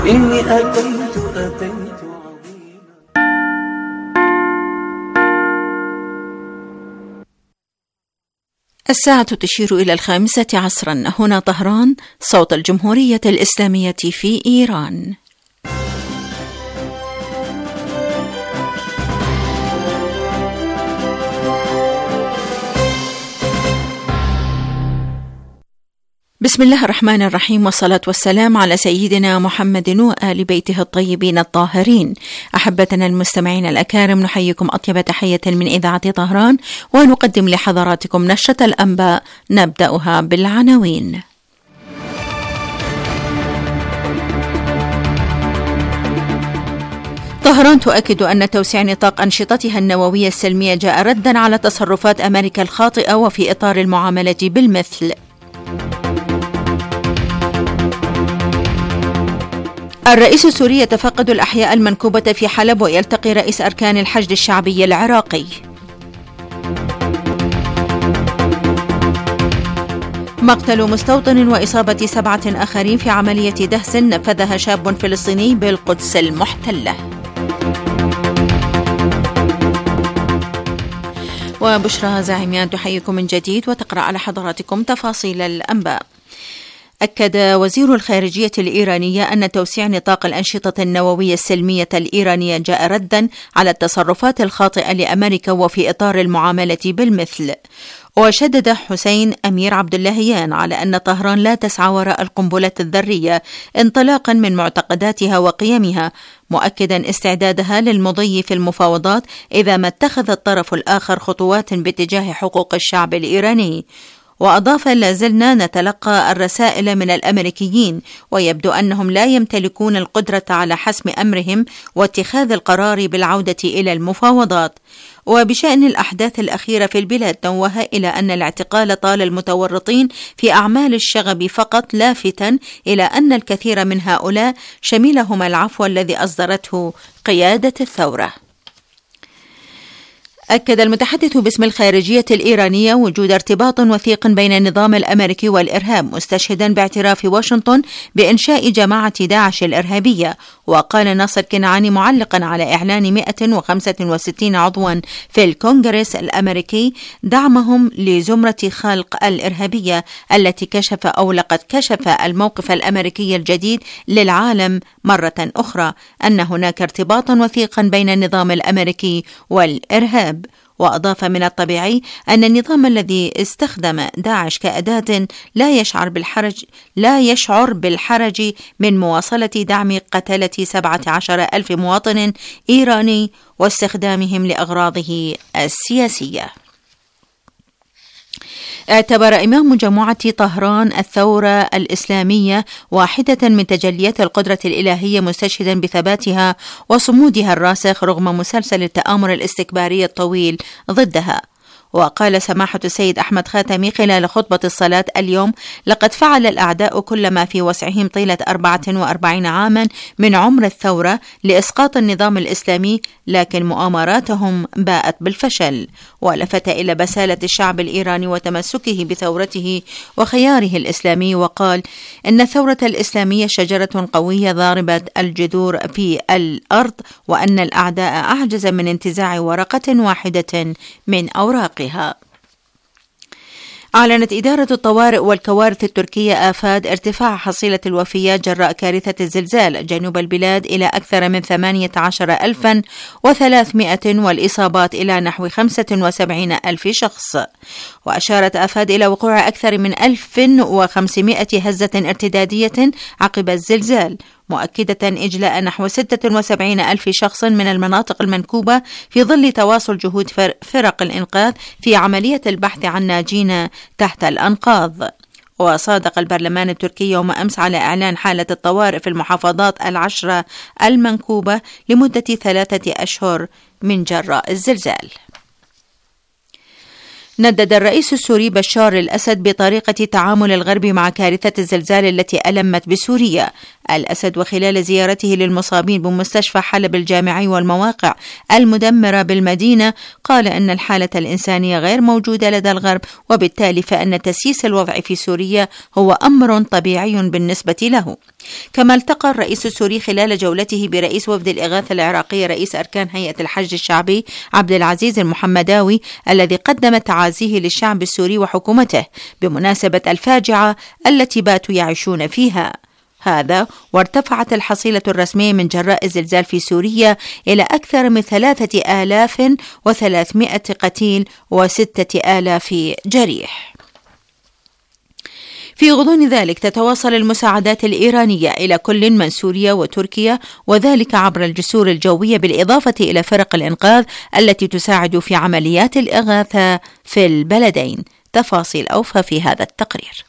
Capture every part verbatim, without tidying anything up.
إني أتيت أتيت عظيما. الساعة تشير إلى الخامسة عصرا. هنا طهران، صوت الجمهورية الإسلامية في إيران. بسم الله الرحمن الرحيم، والصلاة والسلام على سيدنا محمد وآل بيته الطيبين الطاهرين. أحبتنا المستمعين الأكارم، نحييكم أطيب تحية من إذاعة طهران، ونقدم لحضراتكم نشرة الأنباء نبدأها بالعناوين. طهران تؤكد أن توسيع نطاق أنشطتها النووية السلمية جاء ردا على تصرفات أمريكا الخاطئة وفي إطار المعاملة بالمثل. الرئيس السوري يتفقد الأحياء المنكوبة في حلب، ويلتقي رئيس أركان الحشد الشعبي العراقي. مقتل مستوطن وإصابة سبعة آخرين في عملية دهس نفذها شاب فلسطيني بالقدس المحتلة. وبشرى زاعميان تحييكم من جديد وتقرأ على حضراتكم تفاصيل الأنباء. أكد وزير الخارجية الإيرانية أن توسيع نطاق الأنشطة النووية السلمية الإيرانية جاء ردا على التصرفات الخاطئة لأمريكا وفي إطار المعاملة بالمثل. وشدد حسين أمير عبد اللهيان على أن طهران لا تسعى وراء القنبلة الذرية انطلاقا من معتقداتها وقيمها، مؤكدا استعدادها للمضي في المفاوضات إذا ما اتخذ الطرف الآخر خطوات باتجاه حقوق الشعب الإيراني. وأضاف: لا زلنا نتلقى الرسائل من الأمريكيين، ويبدو أنهم لا يمتلكون القدرة على حسم أمرهم واتخاذ القرار بالعودة إلى المفاوضات. وبشأن الأحداث الأخيرة في البلاد، نوه إلى أن الاعتقال طال المتورطين في أعمال الشغب فقط، لافتا إلى أن الكثير من هؤلاء شملهم العفو الذي أصدرته قيادة الثورة. أكد المتحدث باسم الخارجية الإيرانية وجود ارتباط وثيق بين النظام الأمريكي والإرهاب، مستشهدا باعتراف واشنطن بإنشاء جماعة داعش الإرهابية. وقال ناصر كنعاني معلقا على إعلان مئة وخمسة وستين عضوا في الكونغرس الأمريكي دعمهم لزمرة خلق الإرهابية التي كشف أو لقد كشف الموقف الأمريكي الجديد للعالم مرة أخرى أن هناك ارتباطا وثيقا بين النظام الأمريكي والإرهاب. وأضاف: من الطبيعي أن النظام الذي استخدم داعش كأداة لا يشعر بالحرج لا يشعر بالحرج من مواصلة دعم قتلة سبعة عشر ألف مواطن إيراني واستخدامهم لأغراضه السياسية. اعتبر إمام جماعة طهران الثورة الإسلامية واحدة من تجليات القدرة الإلهية، مستشهدا بثباتها وصمودها الراسخ رغم مسلسل التآمر الاستكباري الطويل ضدها. وقال سماحة السيد أحمد خاتمي خلال خطبة الصلاة اليوم: لقد فعل الأعداء كل ما في وسعهم طيلة أربعة وأربعين عاما من عمر الثورة لإسقاط النظام الإسلامي، لكن مؤامراتهم باءت بالفشل. ولفت إلى بسالة الشعب الإيراني وتمسكه بثورته وخياره الإسلامي، وقال: إن الثورة الإسلامية شجرة قوية ضاربة الجذور في الأرض، وأن الأعداء أعجز من انتزاع ورقة واحدة من أوراقها. أعلنت إدارة الطوارئ والكوارث التركية آفاد ارتفاع حصيلة الوفيات جراء كارثة الزلزال جنوب البلاد إلى أكثر من ثمانية عشر ألفا وثلاثمائة والإصابات إلى نحو خمسة وسبعين ألف شخص. وأشارت آفاد إلى وقوع أكثر من ألف وخمسمائة هزة ارتدادية عقب الزلزال، مؤكدة إجلاء نحو ستة وسبعين ألف شخص من المناطق المنكوبة في ظل تواصل جهود فرق الإنقاذ في عملية البحث عن ناجين تحت الأنقاض. وصادق البرلمان التركي يوم أمس على إعلان حالة الطوارئ في المحافظات العشرة المنكوبة لمدة ثلاثة أشهر من جراء الزلزال. ندد الرئيس السوري بشار الأسد بطريقة تعامل الغرب مع كارثة الزلزال التي ألمت بسوريا، الأسد وخلال زيارته للمصابين بمستشفى حلب الجامعي والمواقع المدمرة بالمدينة قال أن الحالة الإنسانية غير موجودة لدى الغرب، وبالتالي فإن تسييس الوضع في سوريا هو أمر طبيعي بالنسبة له. كما التقى الرئيس السوري خلال جولته برئيس وفد الإغاثة العراقية رئيس أركان هيئة الحج الشعبي عبد العزيز المحمداوي الذي قدم تعازيه للشعب السوري وحكومته بمناسبة الفاجعة التي باتوا يعيشون فيها. هذا وارتفعت الحصيلة الرسمية من جراء الزلزال في سوريا إلى أكثر من ثلاثة آلاف وثلاثمائة قتيل وستة آلاف جريح. في غضون ذلك تتواصل المساعدات الإيرانية إلى كل من سوريا وتركيا، وذلك عبر الجسور الجوية بالإضافة إلى فرق الإنقاذ التي تساعد في عمليات الإغاثة في البلدين. تفاصيل أوفى في هذا التقرير.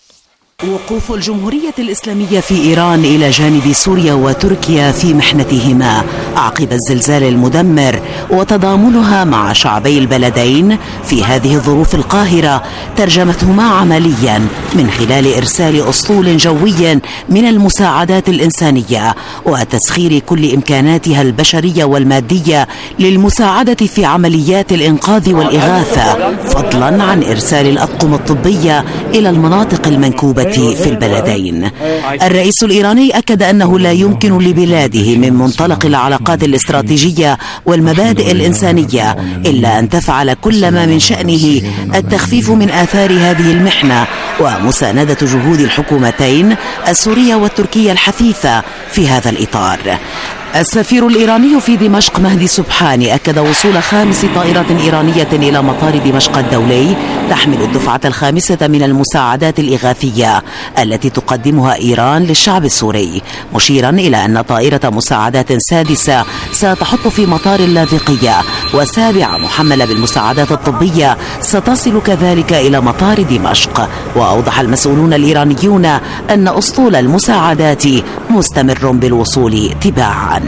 وقوف الجمهورية الإسلامية في إيران إلى جانب سوريا وتركيا في محنتهما عقب الزلزال المدمر، وتضامنها مع شعبي البلدين في هذه الظروف القاهرة ترجمتهما عمليا من خلال إرسال أسطول جوي من المساعدات الإنسانية وتسخير كل إمكاناتها البشرية والمادية للمساعدة في عمليات الإنقاذ والإغاثة، فضلا عن إرسال الأطقم الطبية إلى المناطق المنكوبة في البلدين. الرئيس الإيراني أكد أنه لا يمكن لبلاده من منطلق العلاقات الاستراتيجية والمبادئ الإنسانية إلا أن تفعل كل ما من شأنه التخفيف من آثار هذه المحنة ومساندة جهود الحكومتين السورية والتركية الحثيثة في هذا الإطار. السفير الإيراني في دمشق مهدي سبحاني أكد وصول خامس طائرة إيرانية إلى مطار دمشق الدولي تحمل الدفعة الخامسة من المساعدات الإغاثية التي تقدمها إيران للشعب السوري، مشيرا إلى أن طائرة مساعدات سادسة ستحط في مطار اللاذقية، وسابعة محملة بالمساعدات الطبية ستصل كذلك إلى مطار دمشق. وأوضح المسؤولون الإيرانيون أن أسطول المساعدات مستمر بالوصول تباعا.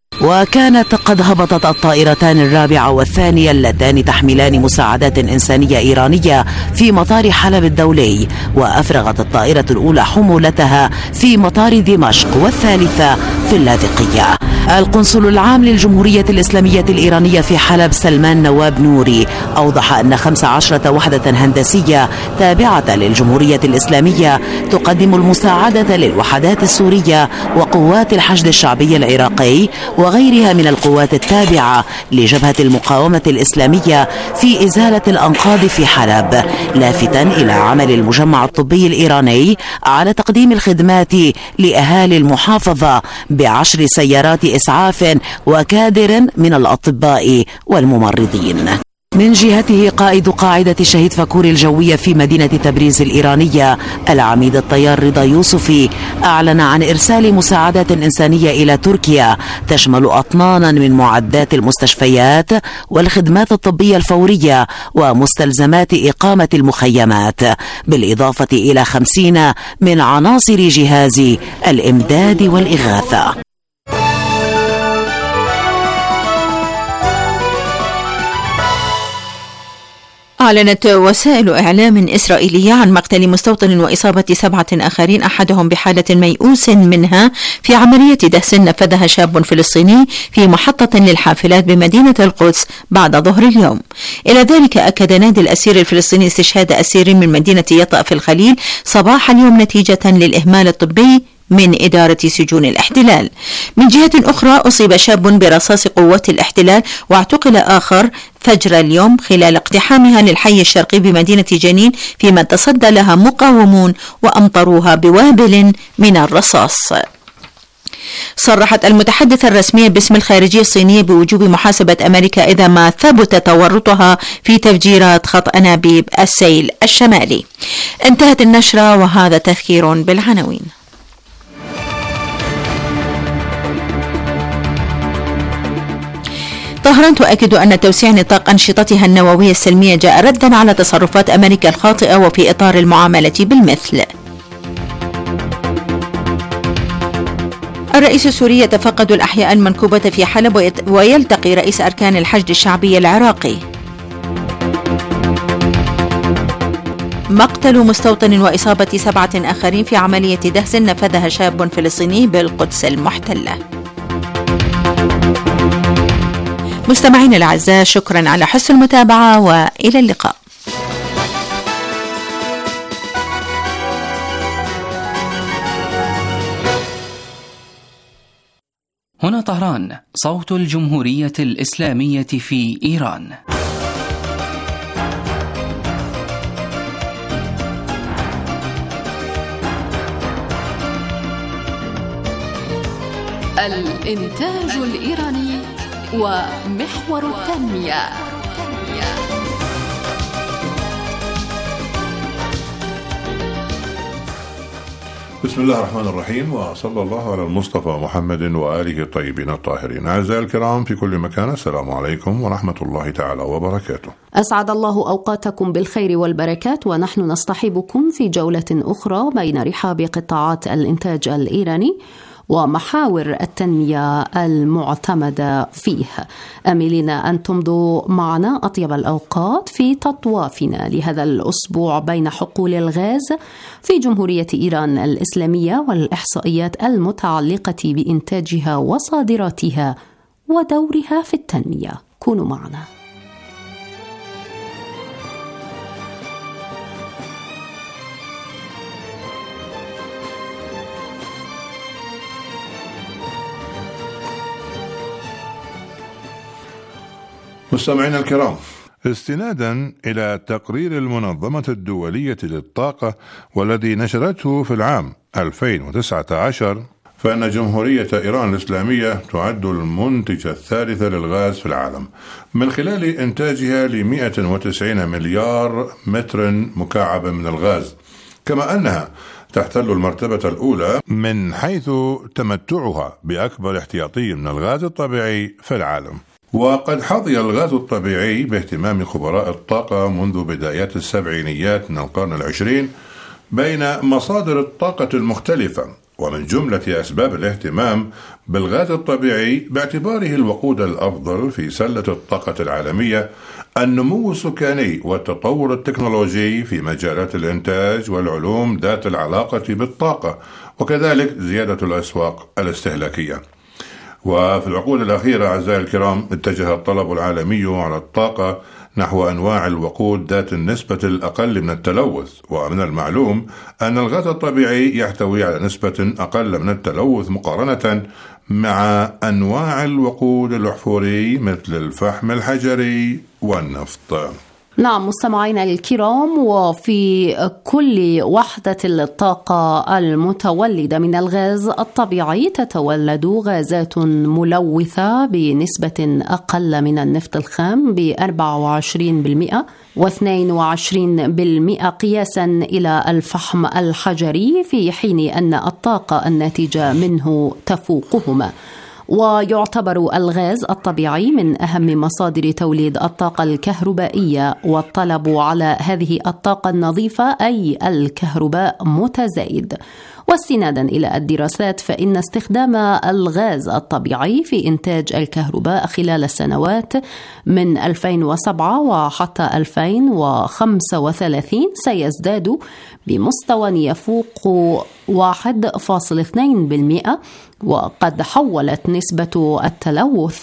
وكانت قد هبطت الطائرتان الرابعة والثانية اللتان تحملان مساعدات إنسانية إيرانية في مطار حلب الدولي، وأفرغت الطائرة الأولى حمولتها في مطار دمشق والثالثة في اللاذقية. القنصل العام للجمهورية الإسلامية الإيرانية في حلب سلمان نواب نوري أوضح أن خمس عشرة وحدة هندسية تابعة للجمهورية الإسلامية تقدم المساعدة للوحدات السورية وقوات الحشد الشعبي العراقي وغيرها من القوات التابعة لجبهة المقاومة الإسلامية في إزالة الأنقاض في حلب، لافتا إلى عمل المجمع الطبي الإيراني على تقديم الخدمات لأهالي المحافظة بعشر سيارات إسعاف وكادر من الأطباء والممرضين. من جهته قائد قاعدة الشهيد فاكور الجوية في مدينة تبريز الإيرانية العميد الطيار رضا يوسفي أعلن عن إرسال مساعدات إنسانية إلى تركيا تشمل أطنانا من معدات المستشفيات والخدمات الطبية الفورية ومستلزمات إقامة المخيمات، بالإضافة إلى خمسين من عناصر جهاز الإمداد والإغاثة. أعلنت وسائل إعلام إسرائيلية عن مقتل مستوطن وإصابة سبعة آخرين أحدهم بحالة ميؤوس منها في عملية دهس نفذها شاب فلسطيني في محطة للحافلات بمدينة القدس بعد ظهر اليوم. إلى ذلك أكد نادي الأسير الفلسطيني استشهاد أسير من مدينة يطأ في الخليل صباح اليوم نتيجة للإهمال الطبي من إدارة سجون الاحتلال. من جهة أخرى أصيب شاب برصاص قوات الاحتلال واعتقل آخر فجر اليوم خلال اقتحامها للحي الشرقي بمدينة جنين، فيما تصدى لها مقاومون وأمطروها بوابل من الرصاص. صرحت المتحدثة الرسمية باسم الخارجية الصينية بوجوب محاسبة أمريكا إذا ما ثبت تورطها في تفجيرات خط أنابيب السيل الشمالي. انتهت النشرة وهذا تذكير بالعناوين. طهران تؤكد أن توسيع نطاق أنشطتها النووية السلمية جاء ردا على تصرفات أمريكا الخاطئة وفي إطار المعاملة بالمثل. الرئيس السوري يتفقد الأحياء المنكوبة في حلب ويلتقي رئيس أركان الحشد الشعبي العراقي. مقتل مستوطن وإصابة سبعة آخرين في عملية دهس نفذها شاب فلسطيني بالقدس المحتلة. مستمعين الأعزاء، شكرا على حسن المتابعة وإلى اللقاء. هنا طهران، صوت الجمهورية الإسلامية في إيران. الإنتاج الإيراني ومحور التنمية. بسم الله الرحمن الرحيم، وصلى الله على المصطفى محمد وآله الطيبين الطاهرين. أعزائي الكرام في كل مكان، السلام عليكم ورحمة الله تعالى وبركاته. أسعد الله أوقاتكم بالخير والبركات، ونحن نصطحبكم في جولة أخرى بين رحاب قطاعات الإنتاج الإيراني ومحاور التنمية المعتمدة فيه، آملين أن تمضوا معنا أطيب الأوقات في تطوافنا لهذا الأسبوع بين حقول الغاز في جمهورية إيران الإسلامية والإحصائيات المتعلقة بإنتاجها وصادراتها ودورها في التنمية. كونوا معنا. مستمعينا الكرام، استنادا إلى تقرير المنظمة الدولية للطاقة والذي نشرته في العام ألفين وتسعة عشر، فإن جمهورية إيران الإسلامية تعد المنتج الثالث للغاز في العالم من خلال إنتاجها ل مئة وتسعين مليار متر مكعب من الغاز، كما أنها تحتل المرتبة الأولى من حيث تمتعها بأكبر احتياطي من الغاز الطبيعي في العالم. وقد حظي الغاز الطبيعي باهتمام خبراء الطاقة منذ بدايات السبعينيات من القرن العشرين بين مصادر الطاقة المختلفة، ومن جملة أسباب الاهتمام بالغاز الطبيعي باعتباره الوقود الأفضل في سلة الطاقة العالمية النمو السكاني والتطور التكنولوجي في مجالات الإنتاج والعلوم ذات العلاقة بالطاقة، وكذلك زيادة الأسواق الاستهلاكية. وفي العقود الأخيرة أعزائي الكرام اتجه الطلب العالمي على الطاقة نحو أنواع الوقود ذات النسبة الأقل من التلوث، ومن المعلوم أن الغاز الطبيعي يحتوي على نسبة أقل من التلوث مقارنة مع أنواع الوقود الأحفوري مثل الفحم الحجري والنفط. نعم مستمعينا الكرام، وفي كل وحدة الطاقة المتولدة من الغاز الطبيعي تتولد غازات ملوثة بنسبة أقل من النفط الخام ب أربعة وعشرين بالمئة واثنين وعشرين بالمئة قياسا إلى الفحم الحجري، في حين أن الطاقة الناتجة منه تفوقهما. ويعتبر الغاز الطبيعي من أهم مصادر توليد الطاقة الكهربائية، والطلب على هذه الطاقة النظيفة أي الكهرباء متزايد. واستنادا إلى الدراسات فإن استخدام الغاز الطبيعي في إنتاج الكهرباء خلال السنوات من ألفين وسبعة وحتى ألفين وخمسة وثلاثين سيزداد بمستوى يفوق واحد فاصلة اثنين بالمئة، وقد حولت نسبة التلوث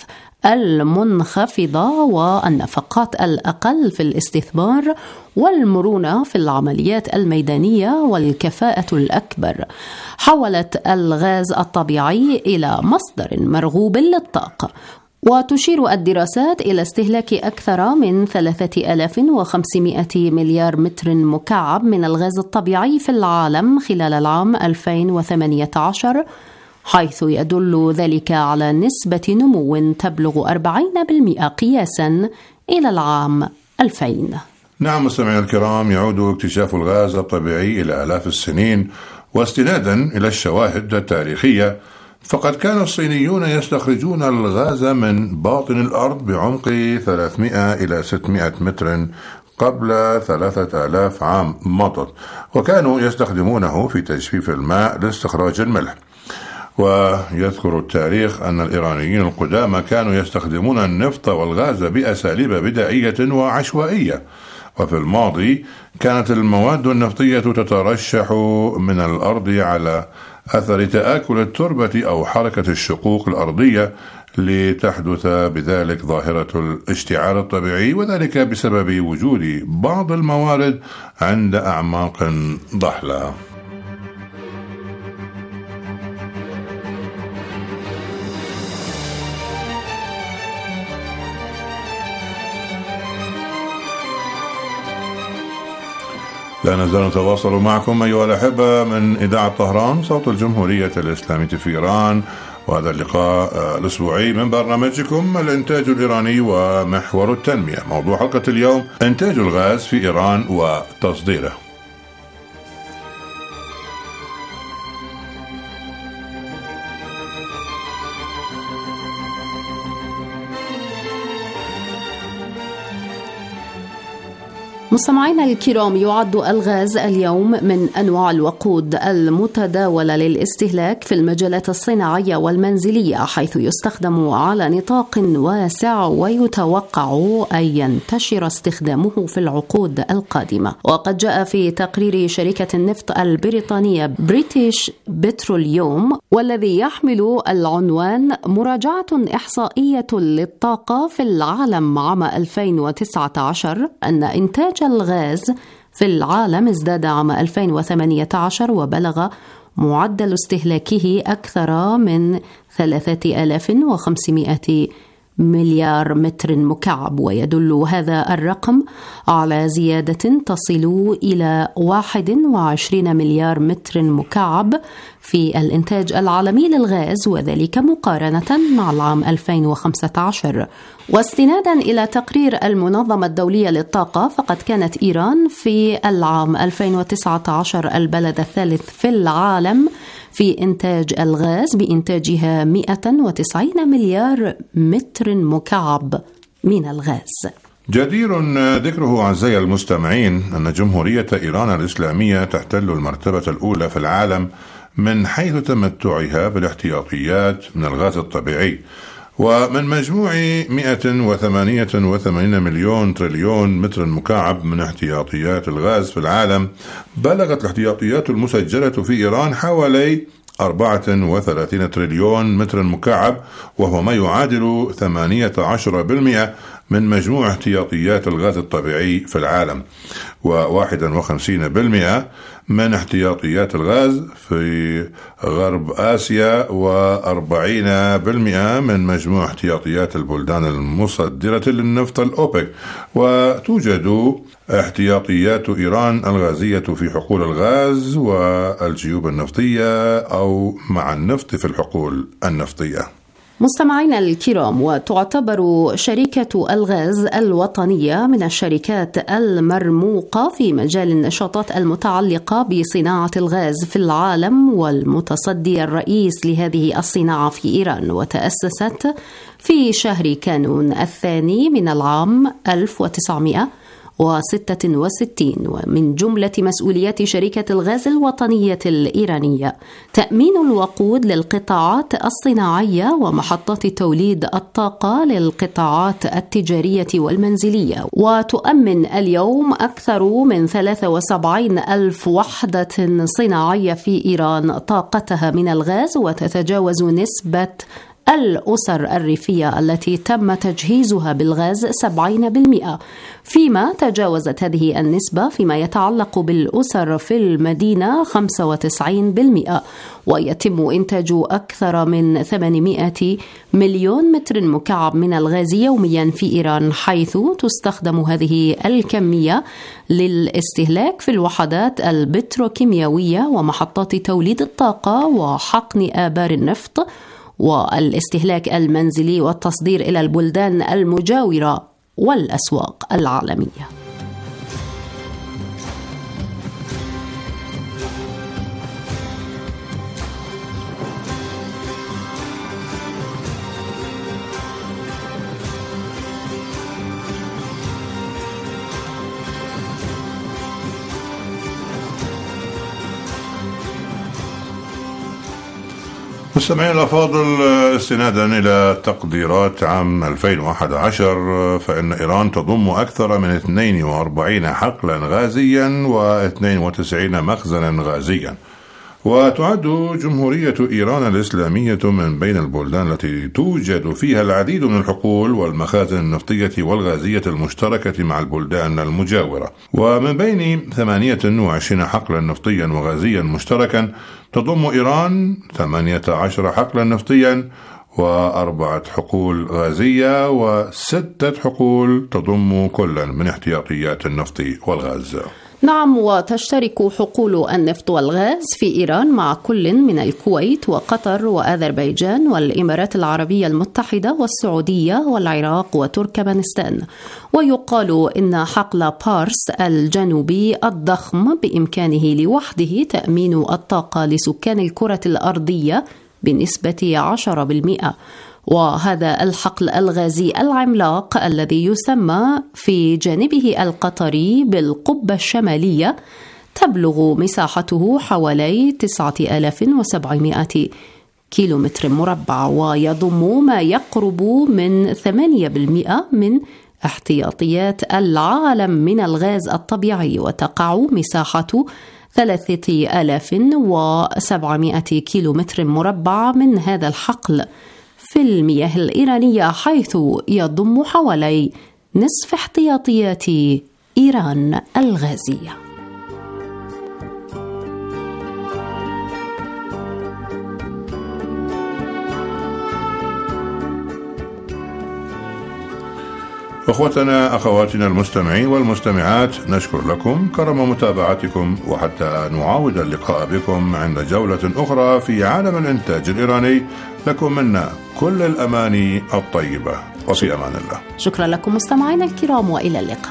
المنخفضة والنفقات الأقل في الاستثمار والمرونة في العمليات الميدانية والكفاءة الأكبر، حولت الغاز الطبيعي إلى مصدر مرغوب للطاقة. وتشير الدراسات إلى استهلاك أكثر من ثلاثة آلاف وخمسمائة مليار متر مكعب من الغاز الطبيعي في العالم خلال العام ألفين وثمانية عشر، حيث يدل ذلك على نسبة نمو تبلغ أربعين بالمئة قياسا إلى العام ألفين. نعم مستمعينا الكرام، يعود اكتشاف الغاز الطبيعي إلى آلاف السنين، واستنادا إلى الشواهد التاريخية فقد كان الصينيون يستخرجون الغاز من باطن الأرض بعمق ثلاثمائة إلى ستمائة متر قبل ثلاثة آلاف عام مضت، وكانوا يستخدمونه في تجفيف الماء لاستخراج الملح. ويذكر التاريخ أن الإيرانيين القدامى كانوا يستخدمون النفط والغاز بأساليب بدائية وعشوائية، وفي الماضي كانت المواد النفطية تترشح من الأرض على أثر تآكل التربة أو حركة الشقوق الأرضية لتحدث بذلك ظاهرة الاشتعال الطبيعي، وذلك بسبب وجود بعض الموارد عند أعماق ضحلة. لا نزال نتواصل معكم أيها الأحبة من إذاعة طهران صوت الجمهورية الإسلامية في إيران، وهذا اللقاء الأسبوعي من برنامجكم الإنتاج الإيراني ومحور التنمية. موضوع حلقة اليوم: إنتاج الغاز في إيران وتصديره. مستمعينا الكرام، يعد الغاز اليوم من أنواع الوقود المتداولة للاستهلاك في المجالات الصناعية والمنزلية، حيث يستخدم على نطاق واسع ويتوقع أن ينتشر استخدامه في العقود القادمة. وقد جاء في تقرير شركة النفط البريطانية بريتيش بتروليوم، والذي يحمل العنوان مراجعة إحصائية للطاقة في العالم عام ألفين وتسعة عشر، أن إنتاج الغاز في العالم ازداد عام ألفين وثمانية عشر وبلغ معدل استهلاكه أكثر من ثلاثة آلاف وخمسمائة مليار متر مكعب، ويدل هذا الرقم على زيادة تصل إلى واحد وعشرين مليار متر مكعب في الإنتاج العالمي للغاز، وذلك مقارنة مع العام ألفين وخمسة عشر. واستنادا إلى تقرير المنظمة الدولية للطاقة، فقد كانت إيران في العام ألفين وتسعة عشر البلد الثالث في العالم في إنتاج الغاز بإنتاجها مئة وتسعين مليار متر مكعب من الغاز. جدير ذكره أعزائي المستمعين أن جمهورية إيران الإسلامية تحتل المرتبة الأولى في العالم من حيث تمتعها بالاحتياطيات من الغاز الطبيعي، ومن مجموع مئة وثمانية وثمانين مليون تريليون متر مكعب من احتياطيات الغاز في العالم، بلغت الاحتياطيات المسجلة في إيران حوالي أربعة وثلاثين تريليون متر مكعب، وهو ما يعادل ثمانية عشر بالمئة من مجموع احتياطيات الغاز الطبيعي في العالم، وواحد وخمسين بالمئة من احتياطيات الغاز في غرب آسيا، وأربعين بالمئة من مجموع احتياطيات البلدان المصدرة للنفط الأوبك. وتوجد احتياطيات إيران الغازية في حقول الغاز والجيوب النفطية أو مع النفط في الحقول النفطية. مستمعينا الكرام، وتعتبر شركة الغاز الوطنية من الشركات المرموقة في مجال النشاطات المتعلقة بصناعة الغاز في العالم، والمتصدي الرئيس لهذه الصناعة في إيران، وتأسست في شهر كانون الثاني من العام ألف وتسعمائة وستة وستين. ومن جملة مسؤوليات شركة الغاز الوطنية الإيرانية تأمين الوقود للقطاعات الصناعية ومحطات توليد الطاقة للقطاعات التجارية والمنزلية، وتؤمن اليوم أكثر من ثلاثة وسبعين ألف وحدة صناعية في إيران طاقتها من الغاز، وتتجاوز نسبة الأسر الريفية التي تم تجهيزها بالغاز سبعين بالمئة، فيما تجاوزت هذه النسبة فيما يتعلق بالأسر في المدينة خمسة وتسعين بالمئة. ويتم إنتاج أكثر من ثمانمائة مليون متر مكعب من الغاز يوميا في إيران، حيث تستخدم هذه الكمية للاستهلاك في الوحدات البتروكيميائية ومحطات توليد الطاقة وحقن آبار النفط والاستهلاك المنزلي والتصدير إلى البلدان المجاورة والأسواق العالمية. مستمعين الأفاضل، استنادا إلى تقديرات عام ألفين وأحد عشر فإن إيران تضم أكثر من اثنين وأربعين حقلا غازيا واثنين وتسعين مخزنا غازيا. وتعد جمهورية إيران الإسلامية من بين البلدان التي توجد فيها العديد من الحقول والمخازن النفطية والغازية المشتركة مع البلدان المجاورة. ومن بين ثمانية وعشرين حقلا نفطيا وغازيا مشتركا تضم إيران ثمانية عشر حقلا نفطيا وأربعة حقول غازية وستة حقول تضم كلا من احتياطيات النفط والغاز. نعم، وتشترك حقول النفط والغاز في إيران مع كل من الكويت وقطر وأذربيجان والإمارات العربية المتحدة والسعودية والعراق وتركمانستان. ويقال إن حقل بارس الجنوبي الضخم بإمكانه لوحده تأمين الطاقة لسكان الكرة الأرضية بنسبة عشرة بالمئة. وهذا الحقل الغازي العملاق الذي يسمى في جانبه القطري بالقبة الشمالية تبلغ مساحته حوالي تسعة آلاف وسبعمائة كيلومتر مربع، ويضم ما يقرب من ثمانية بالمئة من احتياطيات العالم من الغاز الطبيعي، وتقع مساحة ثلاثة آلاف وسبعمائة كيلومتر مربع من هذا الحقل في المياه الإيرانية، حيث يضم حوالي نصف احتياطيات إيران الغازية. أخوتنا أخواتنا المستمعين والمستمعات، نشكر لكم كرم متابعتكم، وحتى نعاود اللقاء بكم عند جولة أخرى في عالم الإنتاج الإيراني، لكم منا كل الأماني الطيبة، وفي أمان الله. شكرا لكم مستمعينا الكرام، وإلى اللقاء.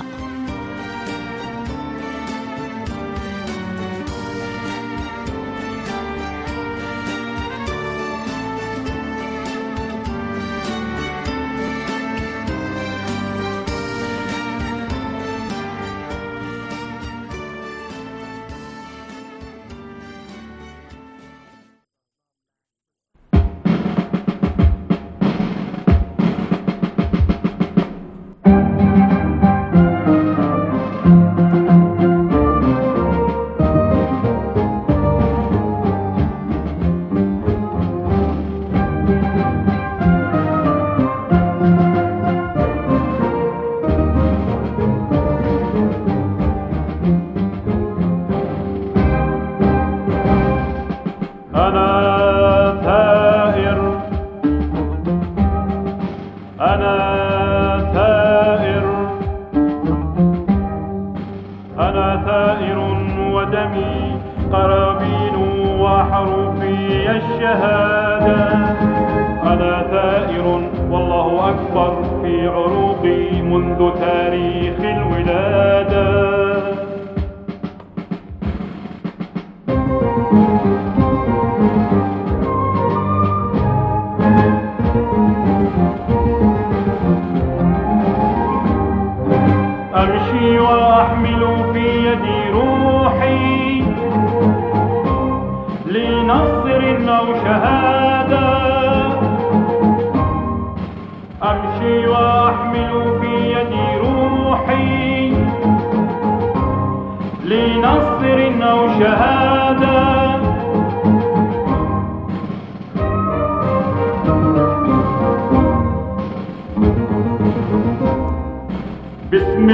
باسم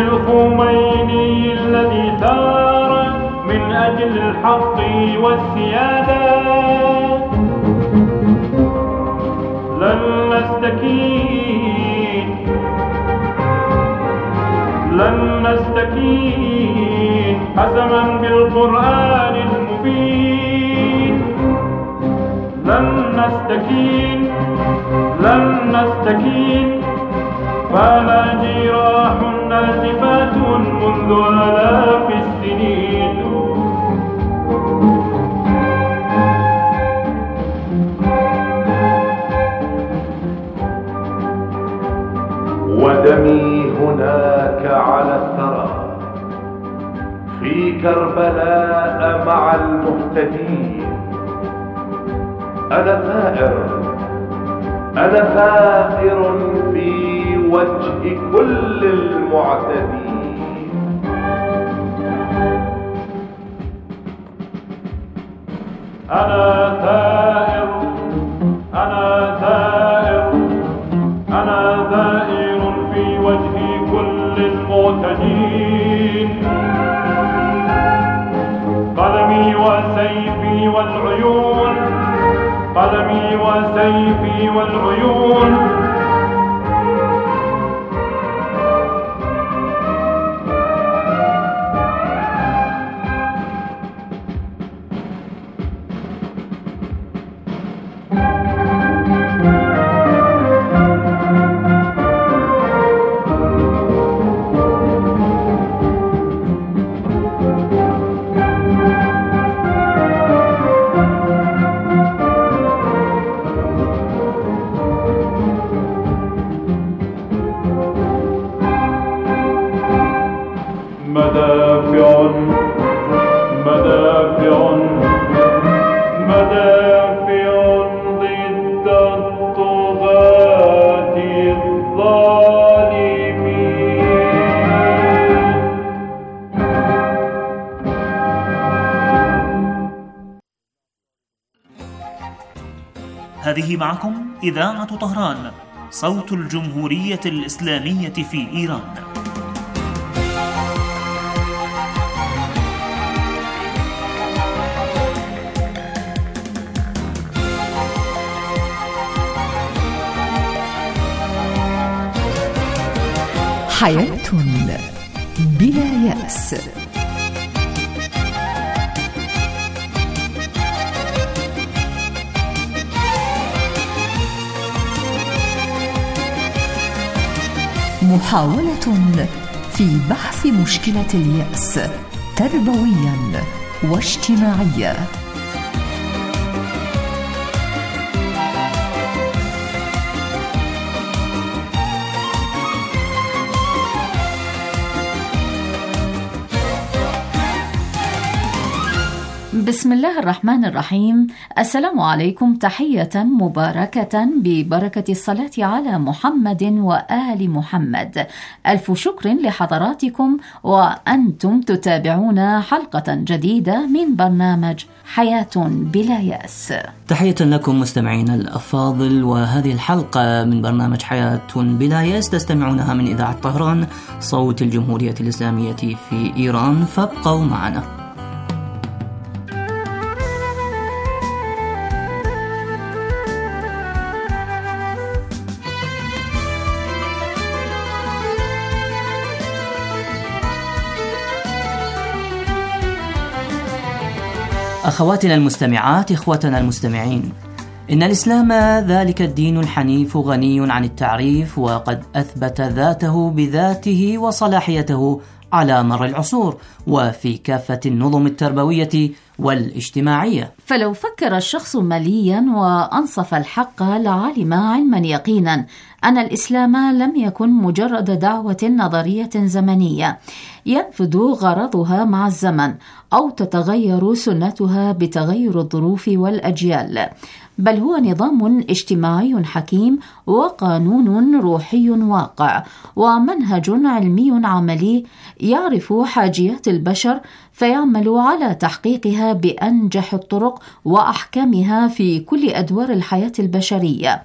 الخميني الذي ثار من أجل الحق والسيادة، لن نستكين لن نستكين قسما بالقرآن المبين، لن نستكين لن نستكين فما جراح نازفات منذ آلاف السنين. ودمي هناك على الثرى في كربلاء مع المهتدين، أنا ثائر أنا ثائر في وجه كل المعتدين. أنا ثائر أنا ثائر أنا ثائر في وجه كل المعتدين. قلمي وسيفي والعيون قلمي وسيفي والعيون. مدافع مدافع مدافع ضد الطغاة الظالمين. هذه معكم إذاعة طهران، صوت الجمهورية الإسلامية في إيران. حياة بلا يأس. محاولة في بحث مشكلة اليأس تربويا واجتماعيا. بسم الله الرحمن الرحيم. السلام عليكم، تحية مباركة ببركة الصلاة على محمد وآل محمد. ألف شكر لحضراتكم وأنتم تتابعون حلقة جديدة من برنامج حياة بلا يأس. تحية لكم مستمعينا الأفاضل، وهذه الحلقة من برنامج حياة بلا يأس تستمعونها من إذاعة طهران، صوت الجمهورية الإسلامية في إيران، فابقوا معنا. أخواتنا المستمعات، إخوتنا المستمعين، إن الإسلام ذلك الدين الحنيف غني عن التعريف، وقد أثبت ذاته بذاته وصلاحيته على مر العصور وفي كافة النظم التربوية والاجتماعية. فلو فكر الشخص مليا وأنصف الحق لعلم علما يقينا أن الإسلام لم يكن مجرد دعوة نظرية زمنية ينفذ غرضها مع الزمن أو تتغير سنتها بتغير الظروف والأجيال، بل هو نظام اجتماعي حكيم وقانون روحي واقع ومنهج علمي عملي يعرف حاجيات البشر فيعمل على تحقيقها بأنجح الطرق وأحكامها في كل أدوار الحياة البشرية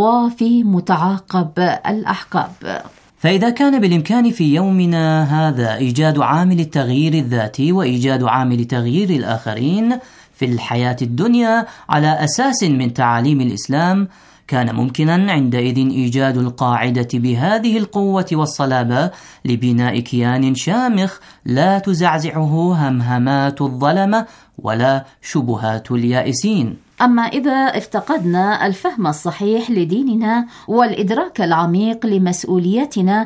وفي متعاقب الأحقاب. فإذا كان بالإمكان في يومنا هذا إيجاد عامل التغيير الذاتي وإيجاد عامل تغيير الآخرين في الحياة الدنيا على أساس من تعاليم الإسلام، كان ممكنا عندئذ إيجاد القاعدة بهذه القوة والصلابة لبناء كيان شامخ لا تزعزعه همهمات الظلمة ولا شبهات اليائسين. أما إذا افتقدنا الفهم الصحيح لديننا والإدراك العميق لمسؤوليتنا،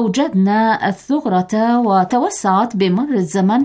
أوجدنا الثغرة وتوسعت بمر الزمن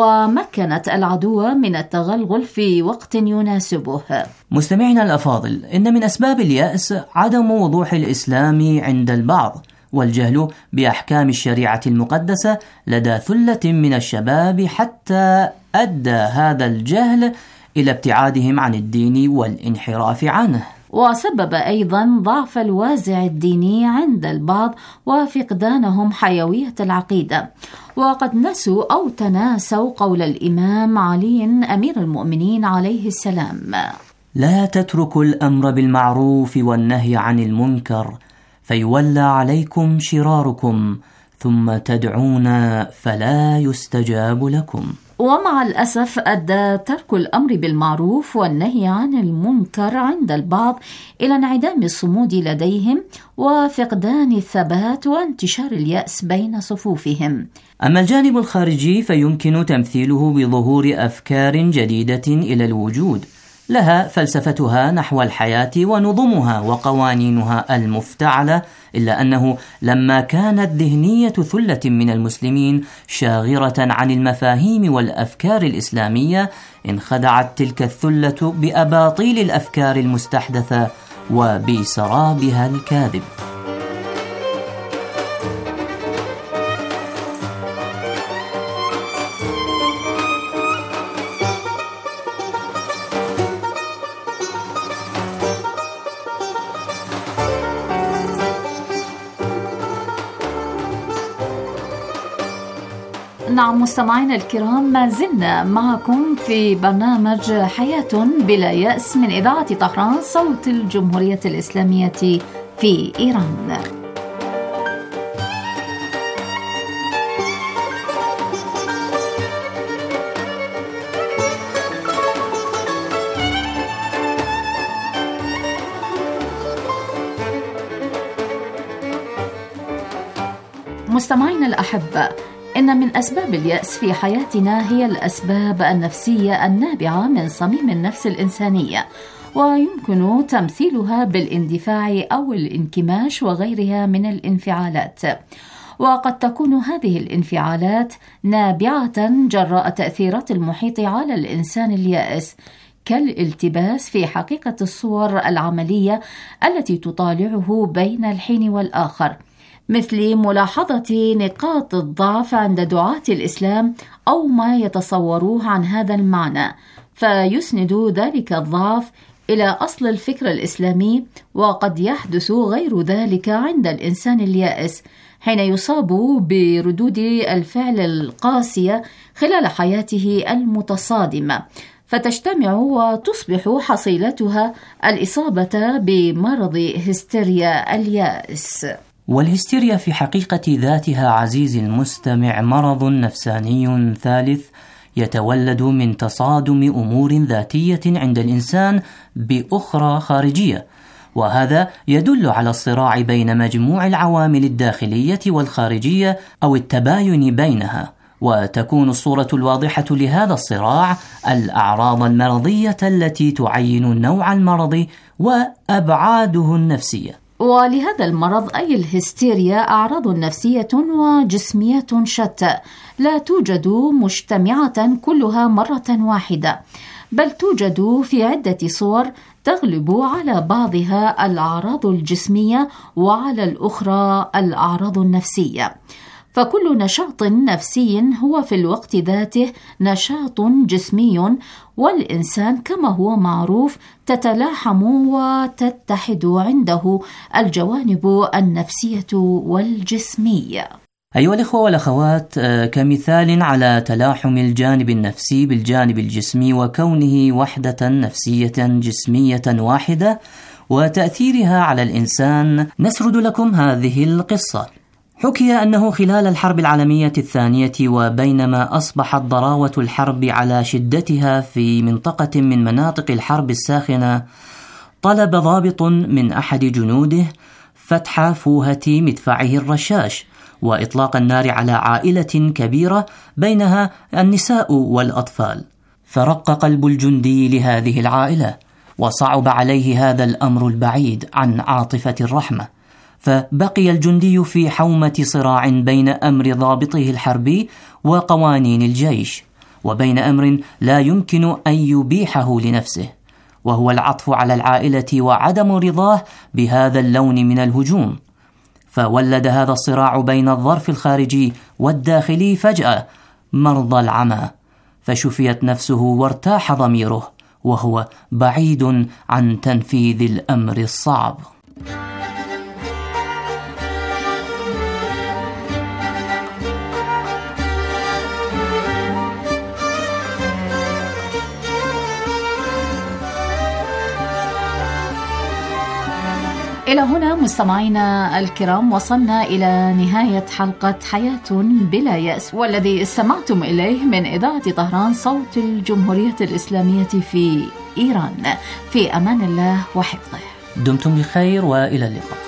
ومكنت العدو من التغلغل في وقت يناسبه. مستمعينا الأفاضل، إن من أسباب اليأس عدم وضوح الإسلام عند البعض، والجهل بأحكام الشريعة المقدسة لدى ثلة من الشباب، حتى أدى هذا الجهل إلى ابتعادهم عن الدين والانحراف عنه. وسبب أيضا ضعف الوازع الديني عند البعض وفقدانهم حيوية العقيدة. وقد نسوا أو تناسوا قول الإمام علي أمير المؤمنين عليه السلام: لا تتركوا الأمر بالمعروف والنهي عن المنكر فيولى عليكم شراركم ثم تدعون فلا يستجاب لكم. ومع الأسف أدى ترك الأمر بالمعروف والنهي عن المنكر عند البعض إلى انعدام الصمود لديهم وفقدان الثبات وانتشار اليأس بين صفوفهم. أما الجانب الخارجي فيمكن تمثيله بظهور أفكار جديدة إلى الوجود، لها فلسفتها نحو الحياة ونظمها وقوانينها المفتعلة، إلا أنه لما كانت ذهنية ثلة من المسلمين شاغرة عن المفاهيم والأفكار الإسلامية، انخدعت تلك الثلة بأباطيل الأفكار المستحدثة وبسرابها الكاذب. نعم مستمعينا الكرام، ما زلنا معكم في برنامج حياة بلا يأس من إذاعة طهران صوت الجمهورية الإسلامية في إيران. مستمعينا الأحبة، إن من أسباب اليأس في حياتنا هي الأسباب النفسية النابعة من صميم النفس الإنسانية، ويمكن تمثيلها بالاندفاع أو الانكماش وغيرها من الانفعالات. وقد تكون هذه الانفعالات نابعة جراء تأثيرات المحيط على الإنسان اليائس، كالالتباس في حقيقة الصور العملية التي تطالعه بين الحين والآخر، مثل ملاحظة نقاط الضعف عند دعاة الإسلام أو ما يتصوروه عن هذا المعنى، فيسند ذلك الضعف إلى أصل الفكر الإسلامي. وقد يحدث غير ذلك عند الإنسان اليائس حين يصاب بردود الفعل القاسية خلال حياته المتصادمة، فتجتمع وتصبح حصيلتها الإصابة بمرض هستيريا اليأس. والهستيريا في حقيقة ذاتها عزيزي المستمع مرض نفساني ثالث يتولد من تصادم أمور ذاتية عند الإنسان بأخرى خارجية، وهذا يدل على الصراع بين مجموع العوامل الداخلية والخارجية أو التباين بينها. وتكون الصورة الواضحة لهذا الصراع الأعراض المرضية التي تعين نوع المرض وأبعاده النفسية. ولهذا المرض أي الهستيريا أعراض نفسية وجسمية شتى، لا توجد مجتمعة كلها مرة واحدة، بل توجد في عدة صور تغلب على بعضها الأعراض الجسمية وعلى الأخرى الأعراض النفسية. فكل نشاط نفسي هو في الوقت ذاته نشاط جسمي، والإنسان كما هو معروف تتلاحم وتتحد عنده الجوانب النفسية والجسمية. أيها الإخوة والأخوات، كمثال على تلاحم الجانب النفسي بالجانب الجسمي وكونه وحدة نفسية جسمية واحدة وتأثيرها على الإنسان، نسرد لكم هذه القصة. حكي أنه خلال الحرب العالمية الثانية، وبينما أصبحت ضراوة الحرب على شدتها في منطقة من مناطق الحرب الساخنة، طلب ضابط من أحد جنوده فتح فوهة مدفعه الرشاش وإطلاق النار على عائلة كبيرة بينها النساء والأطفال. فرق قلب الجندي لهذه العائلة، وصعب عليه هذا الأمر البعيد عن عاطفة الرحمة، فبقي الجندي في حومة صراع بين أمر ضابطه الحربي وقوانين الجيش، وبين أمر لا يمكن أن يبيحه لنفسه، وهو العطف على العائلة وعدم رضاه بهذا اللون من الهجوم. فولد هذا الصراع بين الظرف الخارجي والداخلي فجأة مرضى العمى، فشفيت نفسه وارتاح ضميره، وهو بعيد عن تنفيذ الأمر الصعب. إلى هنا مستمعينا الكرام وصلنا إلى نهاية حلقة حياة بلا يأس، والذي استمعتم إليه من إذاعة طهران صوت الجمهورية الإسلامية في إيران. في أمان الله وحفظه. دمتم بخير وإلى اللقاء.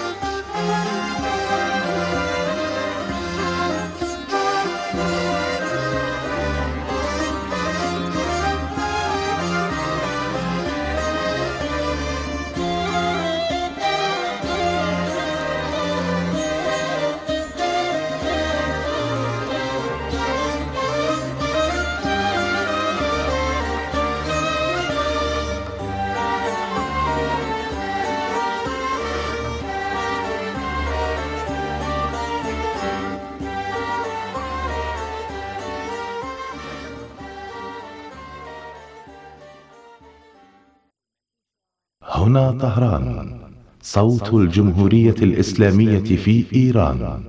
هنا طهران صوت الجمهورية الإسلامية في إيران.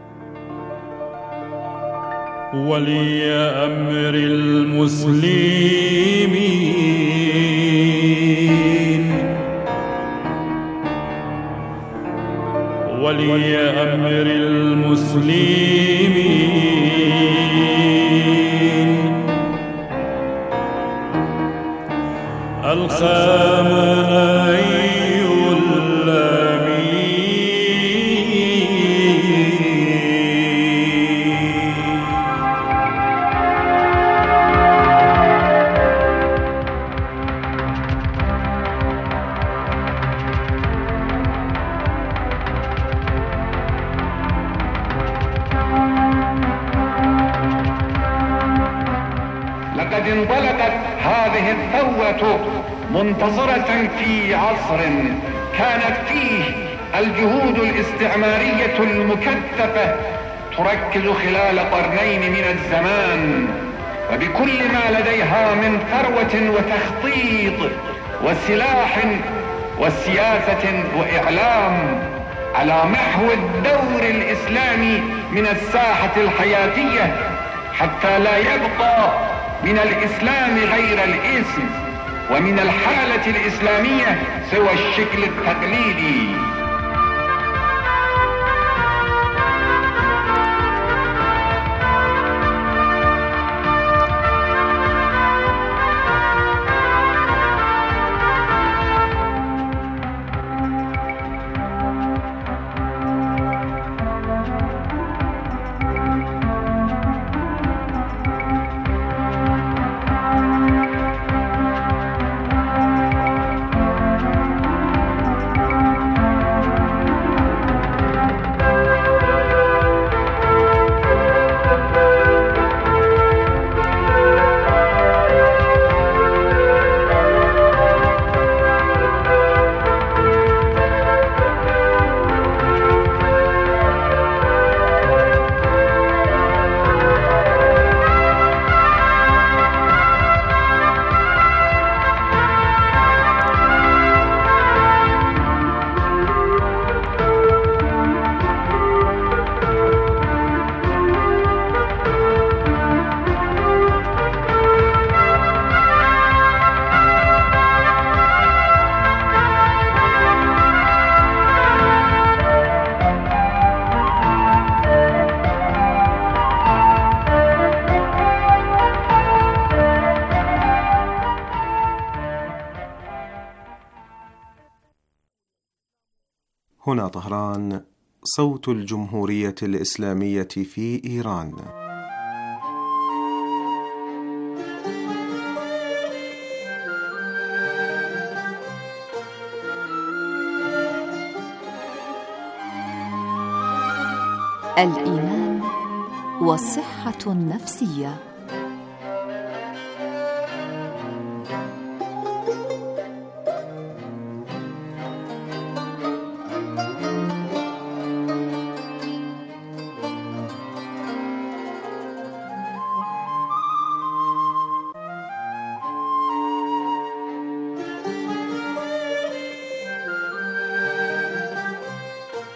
ولي أمر المسلمين ولي أمر المسلمين الخامنئي لقد انطلقت هذه الثورة منتصرة في عصر كانت فيه الجهود الاستعمارية المكثفة تركز خلال قرنين من الزمان وبكل ما لديها من ثروة وتخطيط وسلاح وسياسة وإعلام على محو الدور الإسلامي من الساحة الحياتية حتى لا يبقى من الإسلام غير الاسم ومن الحالة الإسلامية سوى الشكل التقليدي. هنا طهران صوت الجمهورية الإسلامية في إيران. الإيمان والصحة النفسية.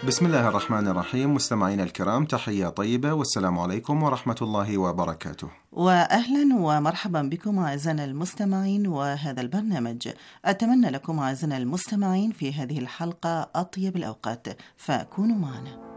بسم الله الرحمن الرحيم. مستمعينا الكرام، تحية طيبة والسلام عليكم ورحمة الله وبركاته. وأهلا ومرحبا بكم أعزائنا المستمعين وهذا البرنامج. أتمنى لكم أعزائنا المستمعين في هذه الحلقة أطيب الأوقات، فكونوا معنا.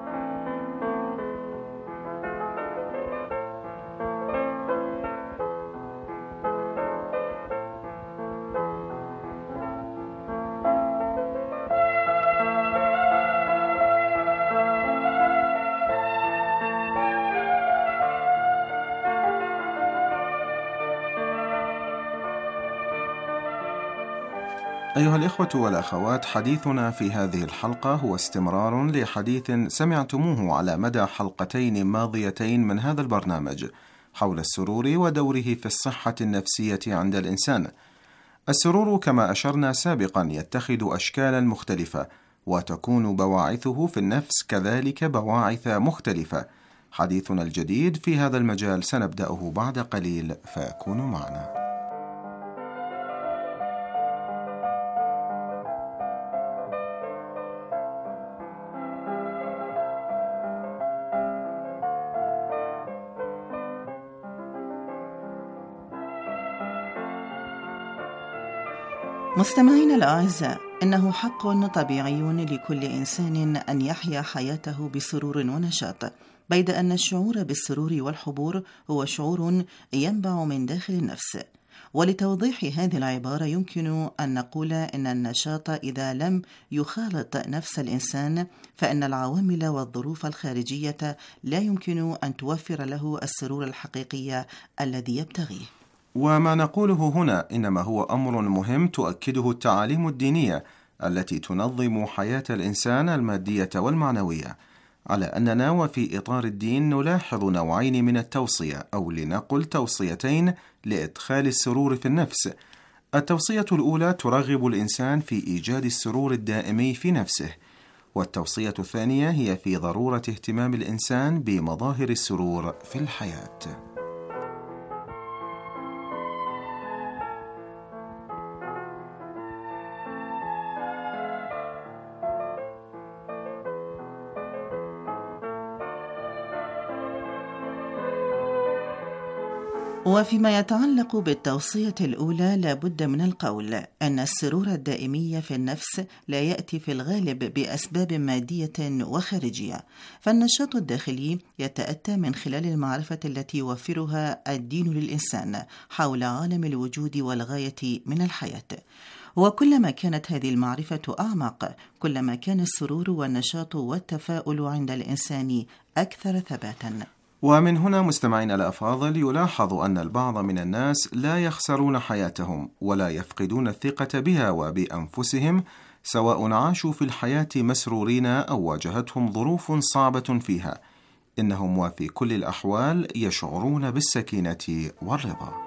أيها الإخوة والأخوات، حديثنا في هذه الحلقة هو استمرار لحديث سمعتموه على مدى حلقتين ماضيتين من هذا البرنامج حول السرور ودوره في الصحة النفسية عند الإنسان. السرور كما أشرنا سابقا يتخذ أشكالا مختلفة، وتكون بواعثه في النفس كذلك بواعث مختلفة. حديثنا الجديد في هذا المجال سنبدأه بعد قليل، فكونوا معنا. مستمعينا الأعزاء، إنه حق طبيعي لكل إنسان أن يحيا حياته بسرور ونشاط، بيد أن الشعور بالسرور والحبور هو شعور ينبع من داخل النفس. ولتوضيح هذه العبارة يمكن أن نقول إن النشاط إذا لم يخالط نفس الإنسان فإن العوامل والظروف الخارجية لا يمكن أن توفر له السرور الحقيقي الذي يبتغيه. وما نقوله هنا إنما هو أمر مهم تؤكده التعاليم الدينية التي تنظم حياة الإنسان المادية والمعنوية، على أننا وفي إطار الدين نلاحظ نوعين من التوصية، أو لنقل توصيتين لإدخال السرور في النفس. التوصية الأولى ترغب الإنسان في إيجاد السرور الدائمي في نفسه، والتوصية الثانية هي في ضرورة اهتمام الإنسان بمظاهر السرور في الحياة. وفيما يتعلق بالتوصية الأولى لا بد من القول أن السرور الدائمي في النفس لا يأتي في الغالب بأسباب مادية وخارجية، فالنشاط الداخلي يتأتى من خلال المعرفة التي يوفرها الدين للإنسان حول عالم الوجود والغاية من الحياة. وكلما كانت هذه المعرفة أعمق، كلما كان السرور والنشاط والتفاؤل عند الإنسان أكثر ثباتا. ومن هنا مستمعينا الأفاضل، يلاحظ أن البعض من الناس لا يخسرون حياتهم ولا يفقدون الثقة بها وبأنفسهم، سواء عاشوا في الحياة مسرورين أو واجهتهم ظروف صعبة فيها. إنهم وفي كل الأحوال يشعرون بالسكينة والرضا.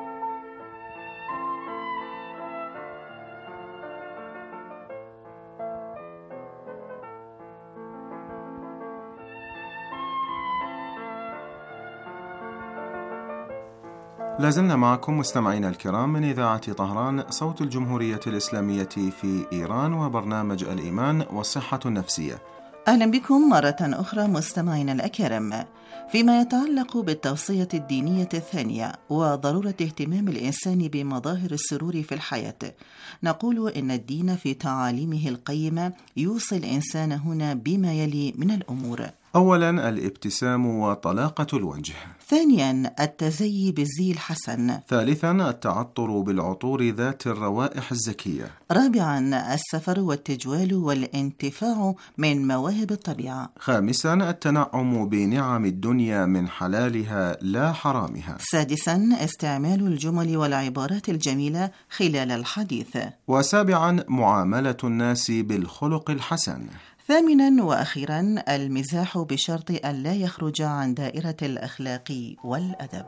لازلنا معكم مستمعينا الكرام من إذاعة طهران صوت الجمهورية الإسلامية في إيران، وبرنامج الإيمان والصحة النفسية. أهلا بكم مرة أخرى مستمعينا الأكارم. فيما يتعلق بالتوصية الدينية الثانية وضرورة اهتمام الإنسان بمظاهر السرور في الحياة، نقول إن الدين في تعاليمه القيمة يوصي الإنسان هنا بما يلي من الأمور: أولا الابتسام وطلاقة الوجه. ثانيا التزيي بالزي الحسن. ثالثا التعطر بالعطور ذات الروائح الزكية. رابعا السفر والتجوال والانتفاع من مواهب الطبيعة. خامسا التنعم بنعم الدنيا من حلالها لا حرامها. سادسا استعمال الجمل والعبارات الجميلة خلال الحديث. وسابعا معاملة الناس بالخلق الحسن. ثامنا وأخيرا المزاح بشرط أن لا يخرج عن دائرة الأخلاق والأدب.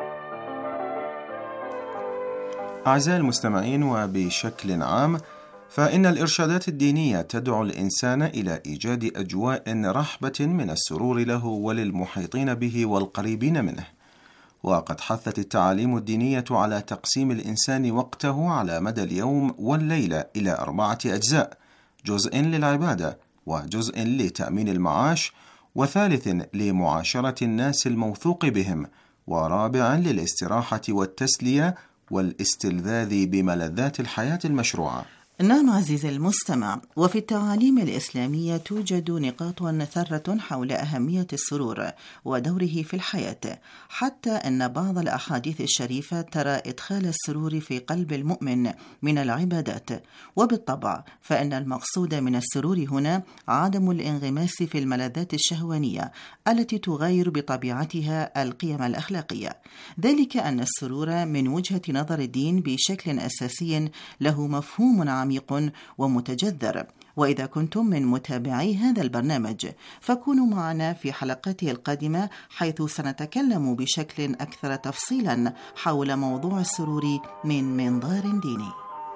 أعزائي المستمعين، وبشكل عام فإن الإرشادات الدينية تدعو الإنسان إلى إيجاد أجواء رحبة من السرور له وللمحيطين به والقريبين منه. وقد حثت التعاليم الدينية على تقسيم الإنسان وقته على مدى اليوم والليلة إلى أربعة أجزاء: جزء للعبادة، وجزء لتأمين المعاش، وثالث لمعاشرة الناس الموثوق بهم، ورابع للاستراحة والتسلية والاستلذاذ بملذات الحياة المشروعة. نعم عزيزي المستمع، وفي التعاليم الإسلامية توجد نقاط ثرة حول أهمية السرور ودوره في الحياة، حتى أن بعض الأحاديث الشريفة ترى إدخال السرور في قلب المؤمن من العبادات. وبالطبع فإن المقصود من السرور هنا عدم الانغماس في الملذات الشهوانية التي تغير بطبيعتها القيم الأخلاقية، ذلك أن السرور من وجهة نظر الدين بشكل أساسي له مفهوم عام عميق ومتجذر. وإذا كنتم من متابعي هذا البرنامج فكونوا معنا في حلقاته القادمة، حيث سنتكلم بشكل أكثر تفصيلا حول موضوع السرور من منظار ديني.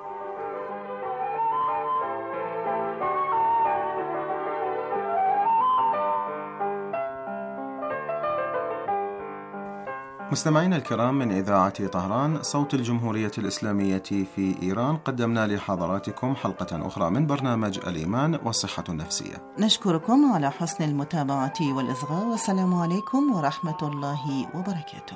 مستمعينا الكرام، من إذاعة طهران صوت الجمهورية الإسلامية في إيران، قدمنا لحضراتكم حلقة أخرى من برنامج الإيمان والصحة النفسية. نشكركم على حسن المتابعة والإصغاء، والسلام عليكم ورحمة الله وبركاته.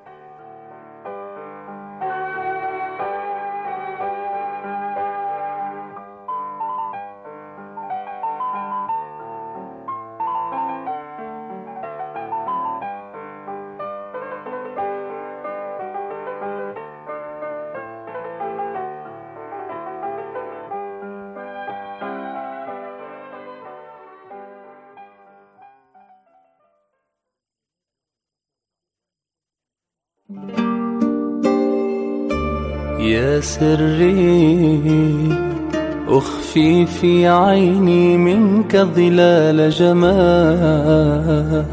يا سري أخفي في عيني منك ظلال جمال،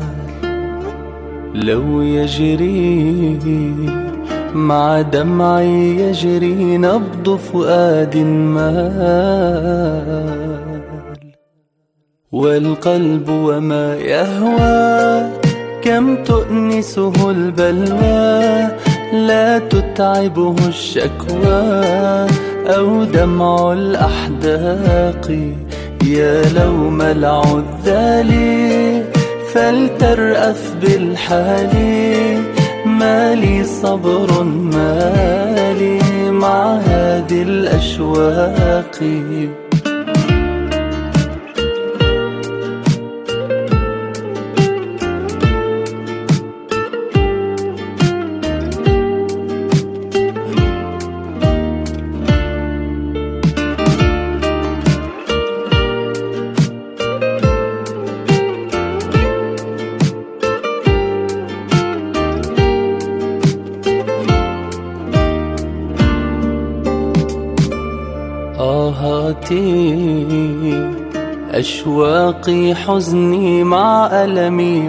لو يجري مع دمعي يجري نبض فؤاد مال، والقلب وما يهوى كم تؤنسه البلوى، لا تتعبه الشكوى أو دمع الأحداق، يا لوم العذال فلترأف بالحال، ما لي صبر ما لي مع هذه الأشواق. أشواقي حزني مع ألمي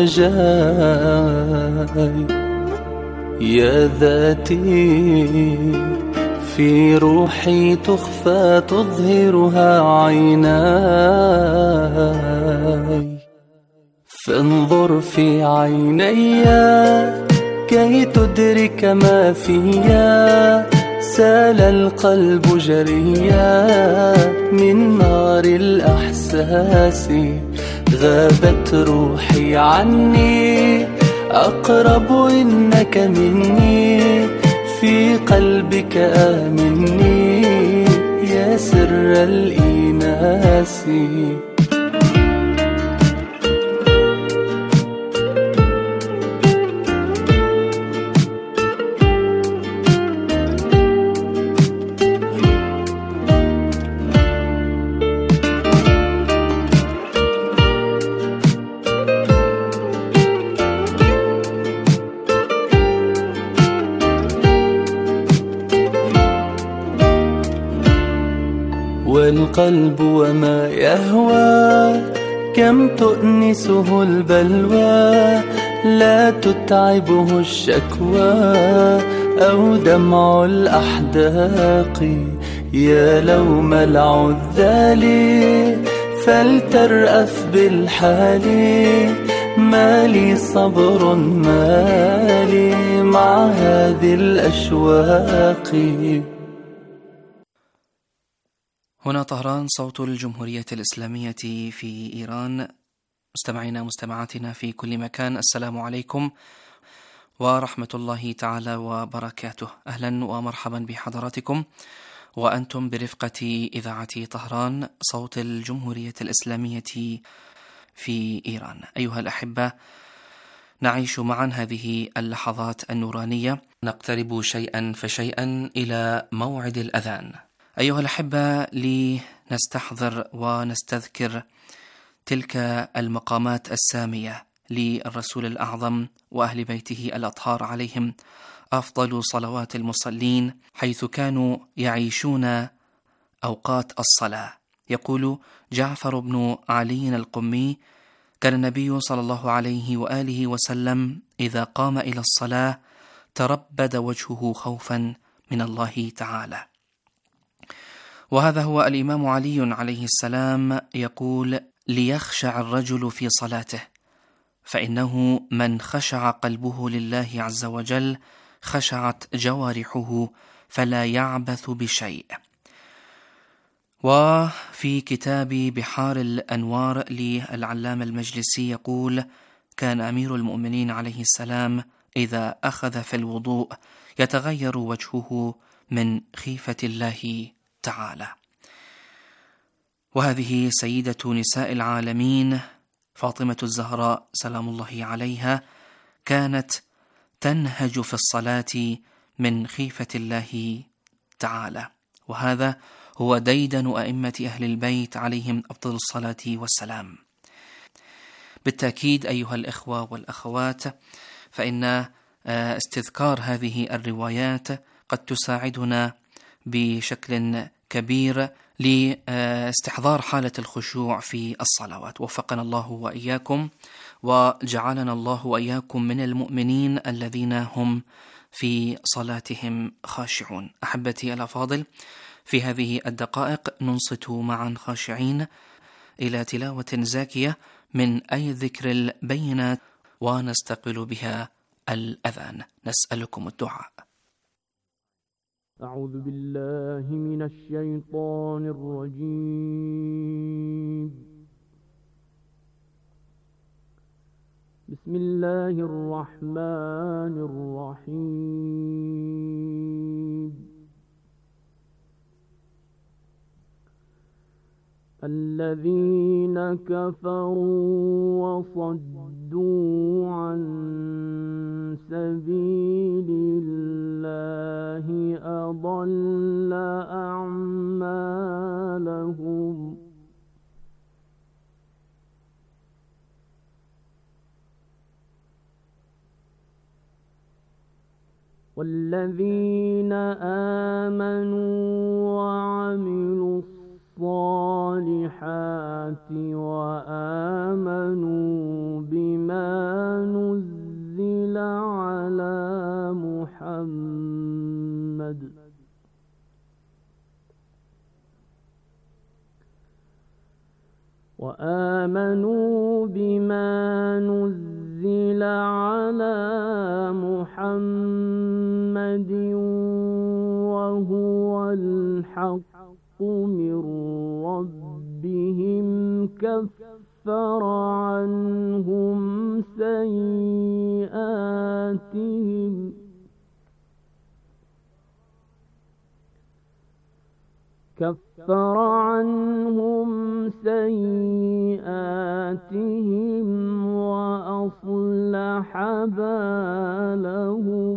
وشجاي، يا ذاتي في روحي تخفى تظهرها عيناي، فانظر في عيني كي تدرك ما فيا، سال القلب جريا من نار الأحساس، غابت روحي عني أقرب إنك مني، في قلبك آمني يا سر الإناس. والقلب وما يهوى كم تؤنسه البلوى، لا تتعبه الشكوى أو دمع الأحداق، يا لوم العذال فلترأف بالحال، مالي صبر مالي مع هذه الأشواق. هنا طهران، صوت الجمهورية الإسلامية في إيران. مستمعينا مستمعاتنا في كل مكان، السلام عليكم ورحمة الله تعالى وبركاته. أهلا ومرحبا بحضراتكم وأنتم برفقة إذاعة طهران، صوت الجمهورية الإسلامية في إيران. أيها الأحبة، نعيش معا هذه اللحظات النورانية، نقترب شيئا فشيئا إلى موعد الأذان. أيها الأحبة، لنستحضر ونستذكر تلك المقامات السامية للرسول الأعظم وأهل بيته الأطهار عليهم أفضل صلوات المصلين، حيث كانوا يعيشون أوقات الصلاة. يقول جعفر بن علي القمي: كان النبي صلى الله عليه وآله وسلم إذا قام إلى الصلاة تربد وجهه خوفا من الله تعالى. وهذا هو الإمام علي عليه السلام يقول: ليخشع الرجل في صلاته، فإنه من خشع قلبه لله عز وجل خشعت جوارحه فلا يعبث بشيء. وفي كتاب بحار الأنوار للعلامة المجلسي يقول: كان أمير المؤمنين عليه السلام إذا أخذ في الوضوء يتغير وجهه من خيفة الله تعالى. وهذه سيدة نساء العالمين فاطمة الزهراء سلام الله عليها كانت تنهج في الصلاة من خيفة الله تعالى، وهذا هو ديدن أئمة أهل البيت عليهم أفضل الصلاة والسلام. بالتأكيد أيها الإخوة والأخوات، فإن استذكار هذه الروايات قد تساعدنا بشكل كبير لاستحضار حالة الخشوع في الصلوات. وفقنا الله وإياكم وجعلنا الله وإياكم من المؤمنين الذين هم في صلاتهم خاشعون. أحبتي الأفاضل، في هذه الدقائق ننصت معا خاشعين إلى تلاوة زاكية من أي ذكر البينات ونستقبل بها الأذان. نسألكم الدعاء. أعوذ بالله من الشيطان الرجيم. بسم الله الرحمن الرحيم. الذين كفروا وصدوا عن سبيل الله أضل أعمالهم. والذين آمنوا وعملوا الصالحات وآمنوا بما نزل على محمد وآمنوا بما نزل على محمد وهو الحق من ربهم كفر عنهم سيئاتهم كفر عنهم سيئاتهم وأصلح بالهم.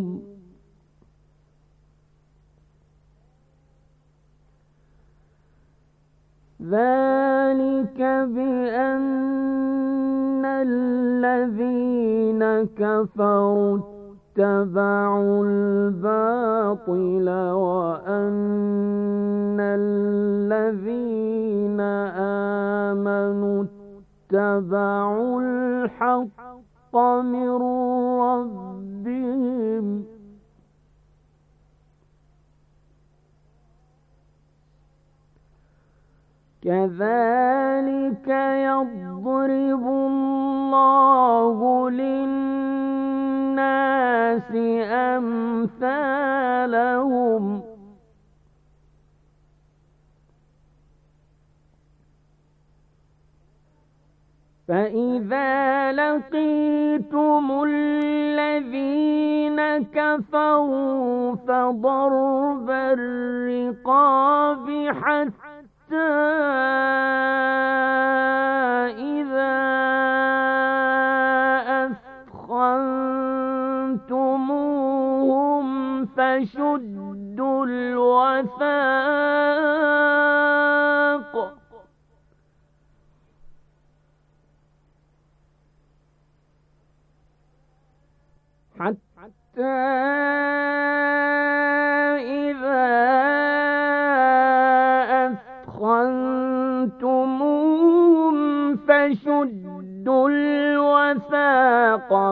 ذلك بأن الذين كفروا اتبعوا الباطل وأن الذين آمنوا اتبعوا الحق من ربهم كذلك يضرب الله للناس أمثالهم فإذا لقيتم الذين كفروا فضرب الرقاب حتى إذا أثخنتموهم فشدوا الوثاق حتى إذا أثخنتموهم فشدوا الوثاق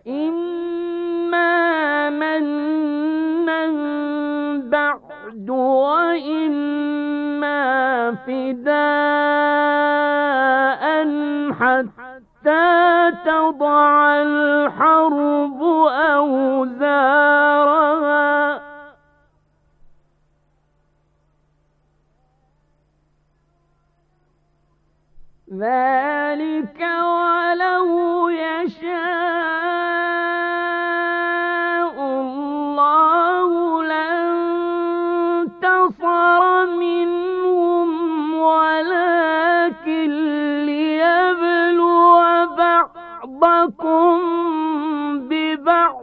فإما منا بعد وإما فداء حتى تضع الحرب أوزارها ذلك ولو يشاء الله لانتصر منهم ولكن ليبلو بعضكم ببعض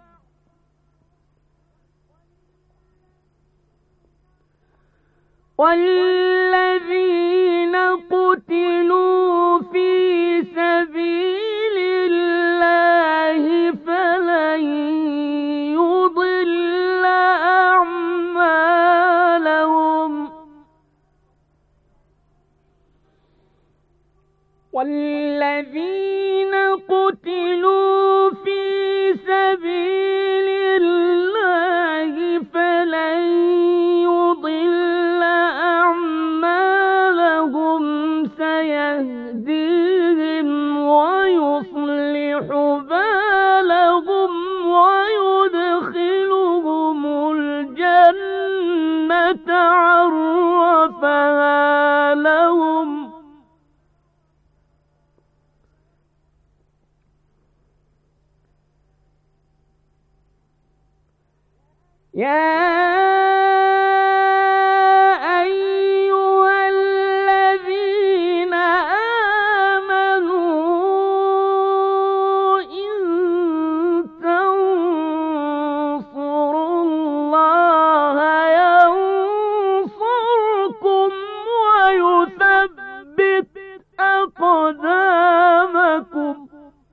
والذين قتلوا في سبيل الله فلن يضل أعمالهم والذين قتلوا في سبيل الله فلن يضل أعمالهم سيهديهم ويصلح بالهم ويدخلهم الجنة عرفها لهم يا أيها الذين آمنوا إن تنصروا الله ينصركم ويثبت أقدامكم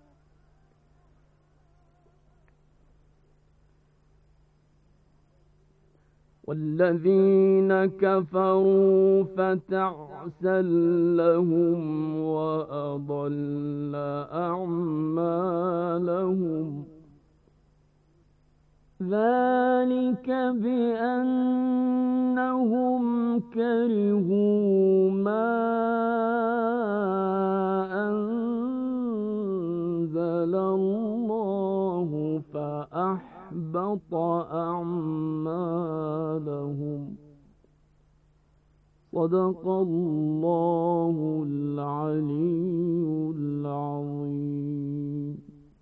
والذين كفروا فتعسا لهم وأضل أعمالهم ذلك بأنهم كرهوا ما أنزل الله فأحبط أحبط أعمالهم صدق الله العلي العظيم.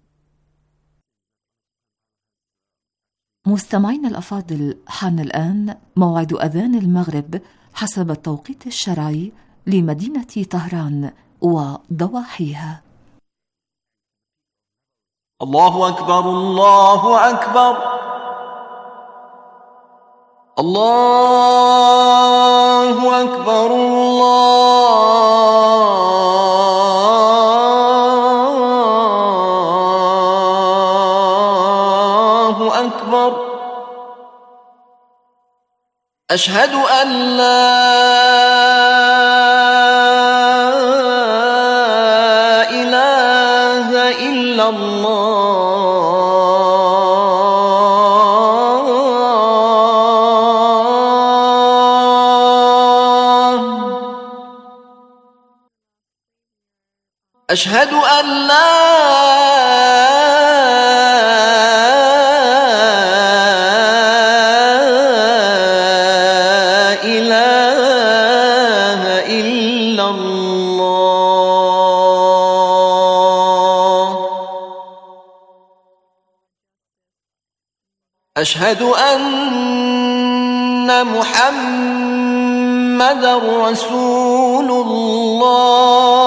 مستمعينا الأفاضل، حان الآن موعد أذان المغرب حسب التوقيت الشرعي لمدينة طهران وضواحيها. الله أكبر الله أكبر الله أكبر الله أكبر أشهد أن لا إله إلا الله أشهد أن لا إله إلا الله. أشهد أن محمدًا رسول الله.